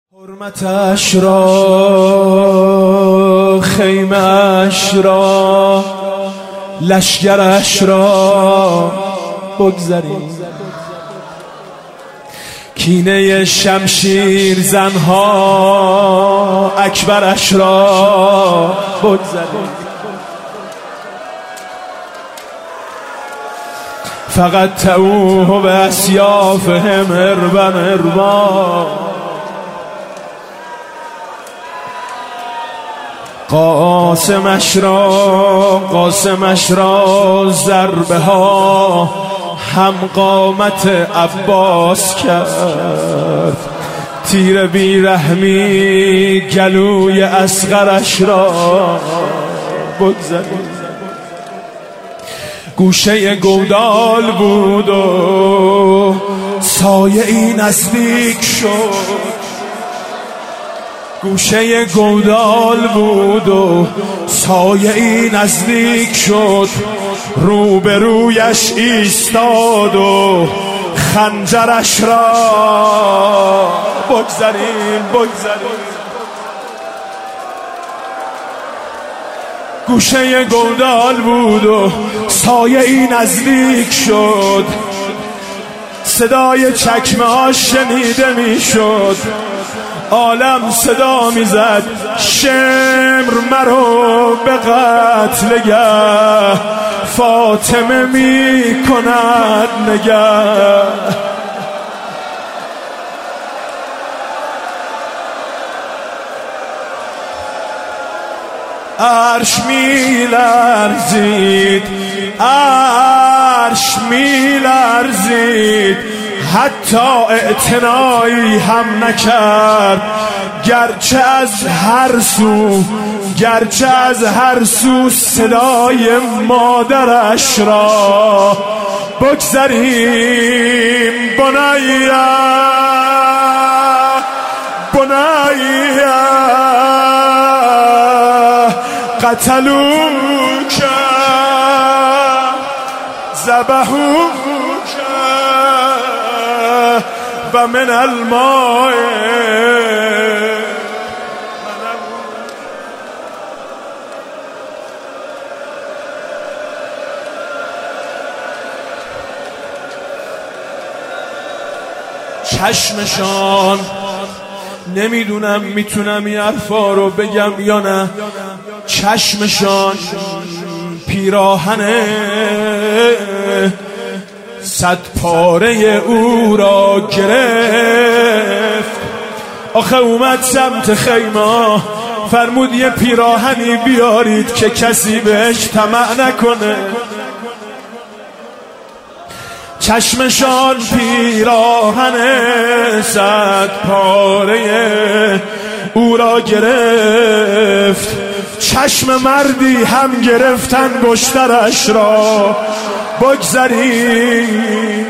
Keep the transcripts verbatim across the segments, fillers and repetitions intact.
حرمتش را خیمش را لشگرش را بگذاریم، کینه شمشیر زنها اکبرش را بگذاریم. فقط تعوه به اسیافهم اربن اربا، قاسمش را قاسمش را ضربه ها هم قامت عباس کرد، تیر بیرحمی گلوی اصغرش را بگذاریم. گوشه گودال بود و سایه ای نزدیک شد، گوشه گودال بود و سایه ای نزدیک شد، روبرویش ایستاد و خنجرش را بگذاریم بگذاریم. گوشه گودال بود و سایه ای نزدیک شد، صدای چکمه ها شنیده می شد، عالم صدا می زد شمر مرو به قتل گه، فاطمه می کند نگه. عرش می لرزید، عرش می لرزید، حتی اعتنایی هم نکرد، گرچه از هر سو گرچه از هر سو صدای مادرش را بگذاریم. بنیا بنیا قتلوک ذبحوک و من الماء. چشمشان نمیدونم میتونم این حرفا رو بگم یا نه، چشمشان پیراهن صد پاره او را گرفت. آخه اومد سمت خیمه، فرمود یه پیراهنی بیارید که کسی بهش طمع نکنه. چشمشان پیراهن صد پاره او را گرفت، چشم مردی هم گرفتن گشترش را بگذاریم.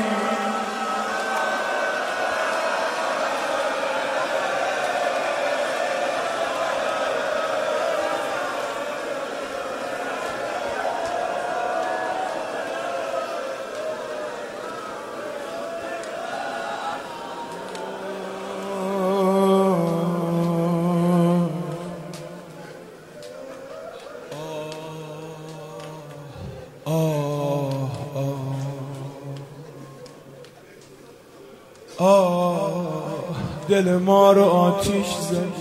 آه دل ما رو آتیش زد،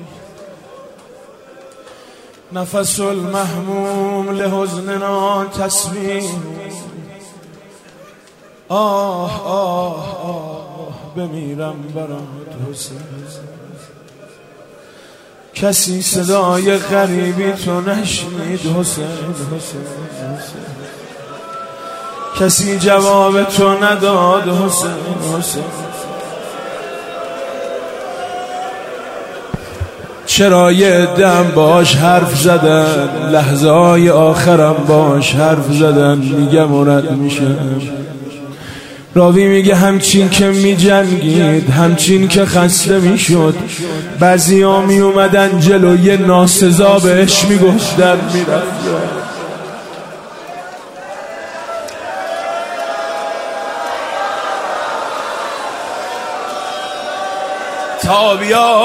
نفس المحموم لحزننا تسمیم. آه آه آه بمیرم برات حسین، کسی صدای غریبی تو نشنید حسین حسین حسین، کسی جواب تو نداد حسین حسین. چرا یه دم باش حرف زدن، لحظه‌های آخرم باش حرف زدن، میگم مرد میشم. راوی میگه همچین که میجنگید، همچین که خسته میشد، بعضی ها میومدن جلوی ناسزا بهش میگفتن میرفت. تا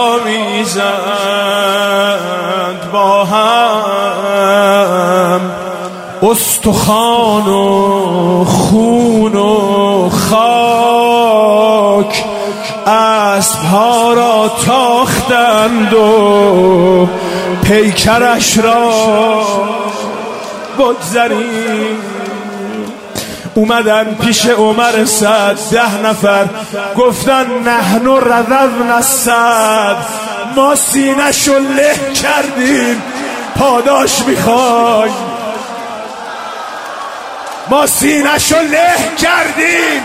بیامیزند با هم استخوان و خون و خاک، اسب‌ها را تاختند و پیکرش را بگذاریم. اومدن پیش عمر سعد ده نفر، گفتن نحن رذذنا السعد، ما سینه‌شو له کردیم پاداش میخوای، ما سینه‌شو له کردیم.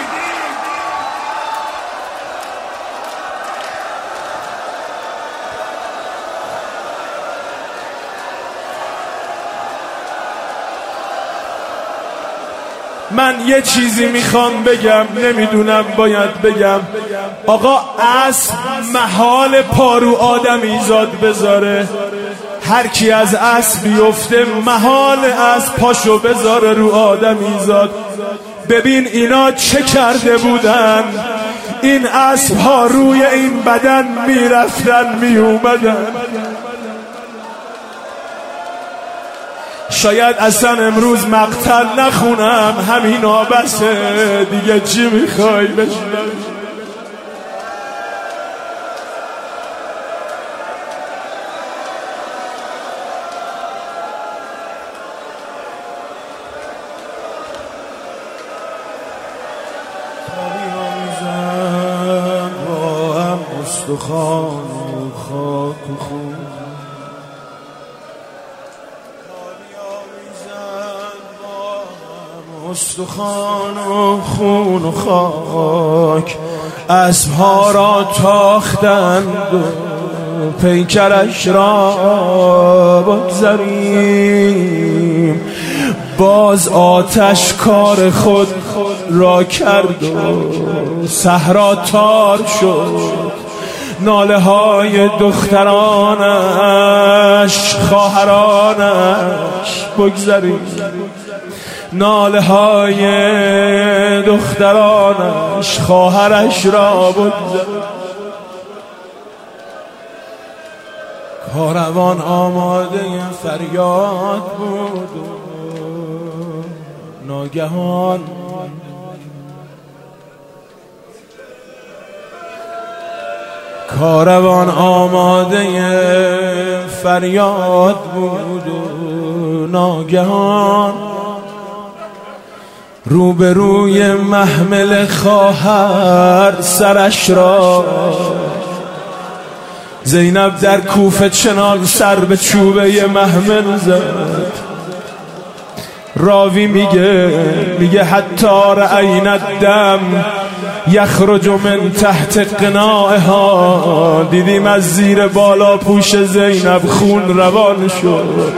من یه چیزی میخوام بگم، نمیدونم باید بگم. آقا اسب محال پارو آدمی زاد بذاره، هر کی از اسب بیفته محال اسب پاشو بذاره رو آدمی زاد. ببین اینا چه کرده بودن، این اسب ها روی این بدن میرفتن میومدن. شاید اصلا امروز مقتل نخونم، همینا بسه دیگه، چی میخوای بشنوی؟ با هم استخوان و خاک و خون، استخوان و خون و خاک، اسب‌ها را تاختند و پیکرش را بگذاریم. باز آتش کار خود را کرد و صحرا تار شد، ناله های دخترانش خواهرانش بگذاریم، ناله های دخترانش خواهرش را بگذاریم. کاروان آماده فریاد بود و ناگهان کاروان آماده فریاد بود و ناگهان روبروی محمل خواهر سرش را زینب در کوفه چنان سر به چوبه محمل زد. راوی میگه میگه حتی رأینا الدم یخرج من تحت قناعها، دیدیم از زیر بالا پوش زینب خون روان شد.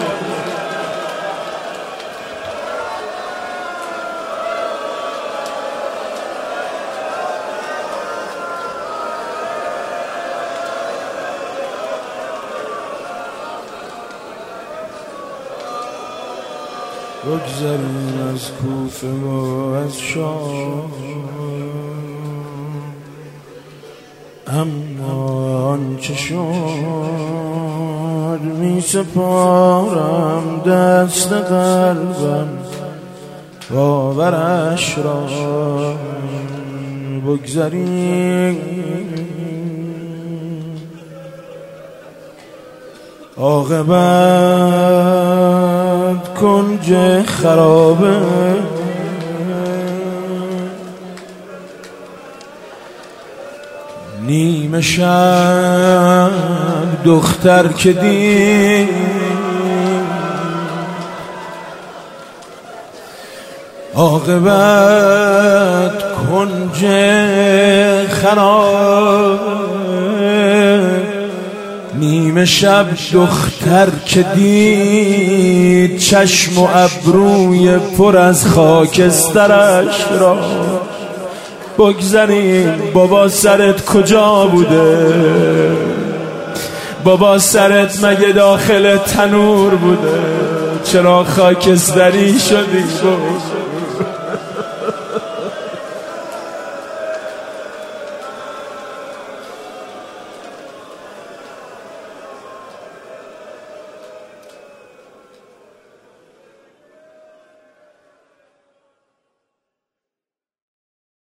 بگذریم از کوفه و از شام، اما آنچه شد می سپارم دست قلبم باورش را. بگذریم عاقبت کنج خرابه، نیمه شب دختر که دید عاقبت کنج خرابه، نیمه شب دختر که دید چشم و ابروی پر از خاکسترش را. بگذاریم بابا سرت کجا بوده؟ بابا سرت مگه داخل تنور بوده؟ چرا خاکستری شدی؟